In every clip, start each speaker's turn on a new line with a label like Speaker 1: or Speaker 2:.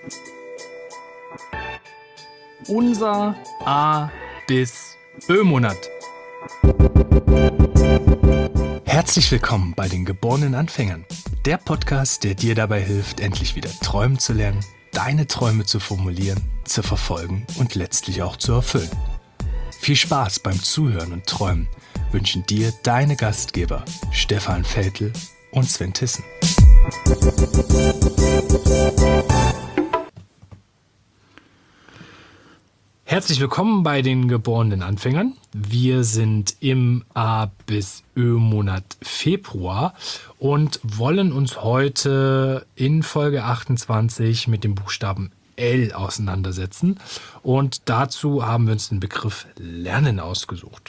Speaker 1: Unser A bis Ö-Monat. Herzlich willkommen bei den geborenen Anfängern. Der Podcast, der dir dabei hilft, endlich wieder träumen zu lernen, deine Träume zu formulieren, zu verfolgen und letztlich auch zu erfüllen. Viel Spaß beim Zuhören und Träumen wünschen dir deine Gastgeber Stefan Veltl und Sven Tissen. Herzlich willkommen bei den geborenen Anfängern. Wir sind im A bis Ö-Monat Februar und wollen uns heute in Folge 28 mit dem Buchstaben L auseinandersetzen. Und dazu haben wir uns den Begriff Lernen ausgesucht.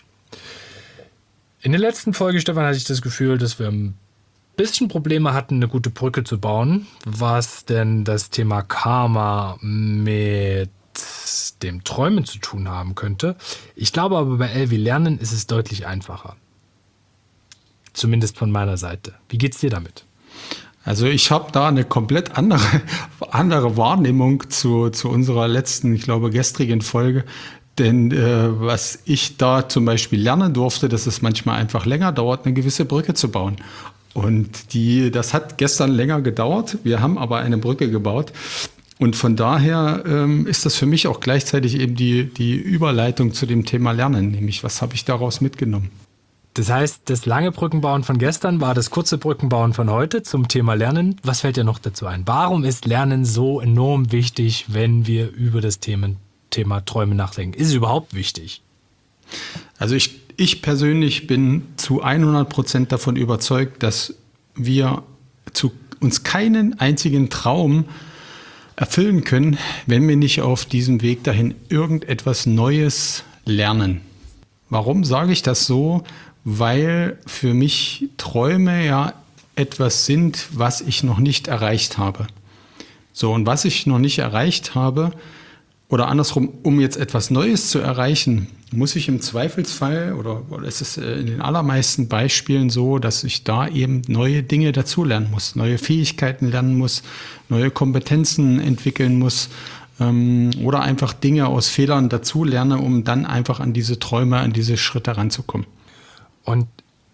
Speaker 1: In der letzten Folge, Stefan, hatte ich das Gefühl, dass wir ein bisschen Probleme hatten, eine gute Brücke zu bauen, was denn das Thema Karma mit dem Träumen zu tun haben könnte. Ich glaube aber, bei L wie Lernen ist es deutlich einfacher. Zumindest von meiner Seite. Wie geht's dir damit?
Speaker 2: Also ich habe da eine komplett andere Wahrnehmung zu unserer letzten, ich glaube, gestrigen Folge. Denn was ich da zum Beispiel lernen durfte, dass es manchmal einfach länger dauert, eine gewisse Brücke zu bauen. Und das hat gestern länger gedauert. Wir haben aber eine Brücke gebaut. Und von daher ist das für mich auch gleichzeitig eben die Überleitung zu dem Thema Lernen, nämlich was habe ich daraus mitgenommen.
Speaker 1: Das heißt, das lange Brückenbauen von gestern war das kurze Brückenbauen von heute zum Thema Lernen. Was fällt dir noch dazu ein? Warum ist Lernen so enorm wichtig, wenn wir über das Thema Träume nachdenken? Ist es überhaupt wichtig?
Speaker 2: Also ich persönlich bin zu 100% davon überzeugt, dass wir uns keinen einzigen Traum erfüllen können, wenn wir nicht auf diesem Weg dahin irgendetwas Neues lernen. Warum sage ich das so? Weil für mich Träume ja etwas sind, was ich noch nicht erreicht habe. So, und was ich noch nicht erreicht habe, oder andersrum, um jetzt etwas Neues zu erreichen, muss ich im Zweifelsfall, oder ist es in den allermeisten Beispielen so, dass ich da eben neue Dinge dazulernen muss, neue Fähigkeiten lernen muss, neue Kompetenzen entwickeln muss oder einfach Dinge aus Fehlern dazulerne, um dann einfach an diese Träume, an diese Schritte ranzukommen.
Speaker 1: Und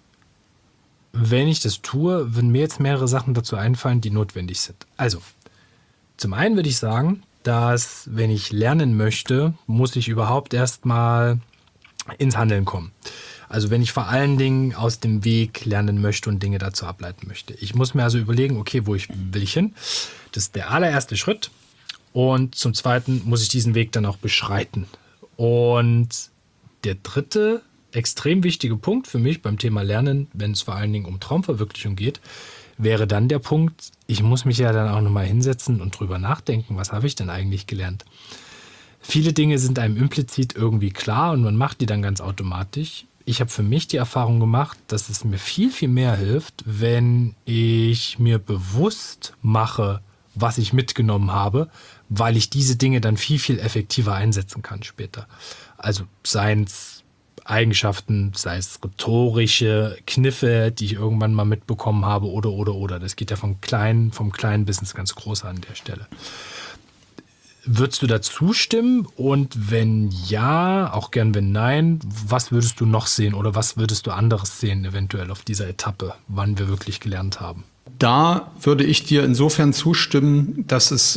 Speaker 1: wenn ich das tue, würden mir jetzt mehrere Sachen dazu einfallen, die notwendig sind. Also, zum einen würde ich sagen, dass, wenn ich lernen möchte, muss ich überhaupt erstmal ins Handeln kommen. Also wenn ich vor allen Dingen aus dem Weg lernen möchte und Dinge dazu ableiten möchte. Ich muss mir also überlegen, okay, will ich hin? Das ist der allererste Schritt. Und zum Zweiten muss ich diesen Weg dann auch beschreiten. Und der dritte, extrem wichtige Punkt für mich beim Thema Lernen, wenn es vor allen Dingen um Traumverwirklichung geht, wäre dann der Punkt, ich muss mich ja dann auch nochmal hinsetzen und drüber nachdenken, was habe ich denn eigentlich gelernt? Viele Dinge sind einem implizit irgendwie klar und man macht die dann ganz automatisch. Ich habe für mich die Erfahrung gemacht, dass es mir viel, viel mehr hilft, wenn ich mir bewusst mache, was ich mitgenommen habe, weil ich diese Dinge dann viel, viel effektiver einsetzen kann später. Also seien es Eigenschaften, sei es rhetorische Kniffe, die ich irgendwann mal mitbekommen habe oder. Das geht ja vom kleinen bis ins ganz Große an der Stelle. Würdest du da zustimmen? Und wenn ja, auch gern wenn nein, was würdest du noch sehen oder was würdest du anderes sehen eventuell auf dieser Etappe, wann wir wirklich gelernt haben?
Speaker 2: Da würde ich dir insofern zustimmen, dass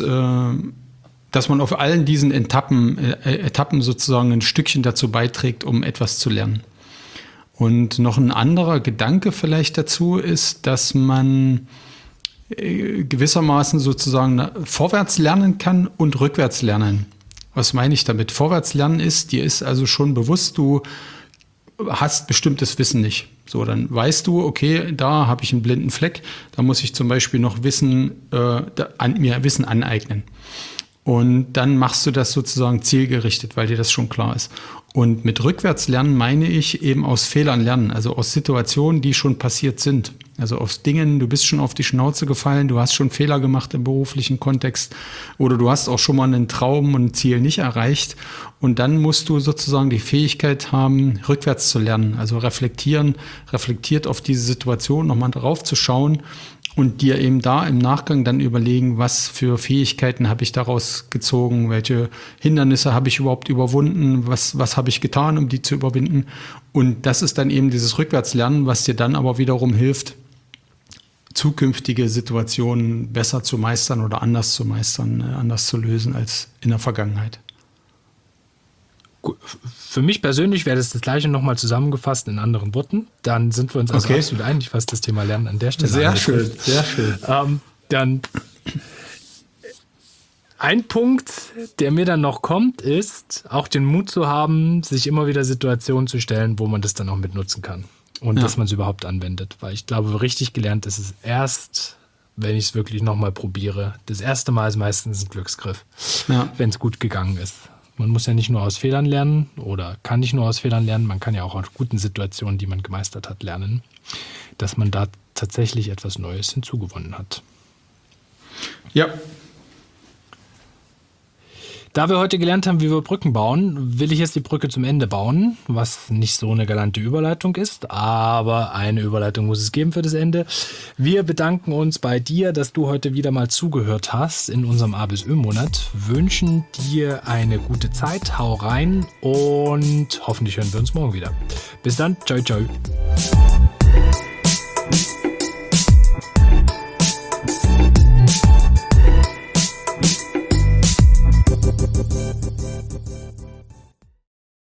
Speaker 2: man auf allen diesen Etappen sozusagen ein Stückchen dazu beiträgt, um etwas zu lernen. Und noch ein anderer Gedanke vielleicht dazu ist, dass man gewissermaßen sozusagen vorwärts lernen kann und rückwärts lernen. Was meine ich damit? Vorwärts lernen dir ist also schon bewusst, du hast bestimmtes Wissen nicht. So, dann weißt du, okay, da habe ich einen blinden Fleck, da muss ich zum Beispiel noch mir Wissen aneignen. Und dann machst du das sozusagen zielgerichtet, weil dir das schon klar ist. Und mit Rückwärtslernen meine ich eben aus Fehlern lernen, also aus Situationen, die schon passiert sind. Also aus Dingen, du bist schon auf die Schnauze gefallen, du hast schon Fehler gemacht im beruflichen Kontext oder du hast auch schon mal einen Traum und ein Ziel nicht erreicht. Und dann musst du sozusagen die Fähigkeit haben, rückwärts zu lernen, also reflektiert auf diese Situation, nochmal drauf zu schauen und dir eben da im Nachgang dann überlegen, was für Fähigkeiten habe ich daraus gezogen, welche Hindernisse habe ich überhaupt überwunden, was habe ich getan, um die zu überwinden. Und das ist dann eben dieses Rückwärtslernen, was dir dann aber wiederum hilft, zukünftige Situationen besser zu meistern oder anders zu meistern, anders zu lösen als in der Vergangenheit.
Speaker 1: Für mich persönlich wäre das Gleiche nochmal zusammengefasst in anderen Worten. Dann sind wir uns also absolut einig, was das Thema Lernen an der Stelle
Speaker 2: Sehr schön, sehr schön.
Speaker 1: Dann ein Punkt, der mir dann noch kommt, ist auch den Mut zu haben, sich immer wieder Situationen zu stellen, wo man das dann auch mit nutzen kann. Und dass man es überhaupt anwendet. Weil ich glaube, richtig gelernt ist es erst, wenn ich es wirklich nochmal probiere. Das erste Mal ist meistens ein Glücksgriff, wenn es gut gegangen ist. Man muss ja nicht nur aus Fehlern lernen oder kann nicht nur aus Fehlern lernen, man kann ja auch aus guten Situationen, die man gemeistert hat, lernen, dass man da tatsächlich etwas Neues hinzugewonnen hat.
Speaker 2: Ja.
Speaker 1: Da wir heute gelernt haben, wie wir Brücken bauen, will ich jetzt die Brücke zum Ende bauen, was nicht so eine galante Überleitung ist, aber eine Überleitung muss es geben für das Ende. Wir bedanken uns bei dir, dass du heute wieder mal zugehört hast in unserem A bis Ö-Monat, wünschen dir eine gute Zeit, hau rein und hoffentlich hören wir uns morgen wieder. Bis dann, ciao, ciao.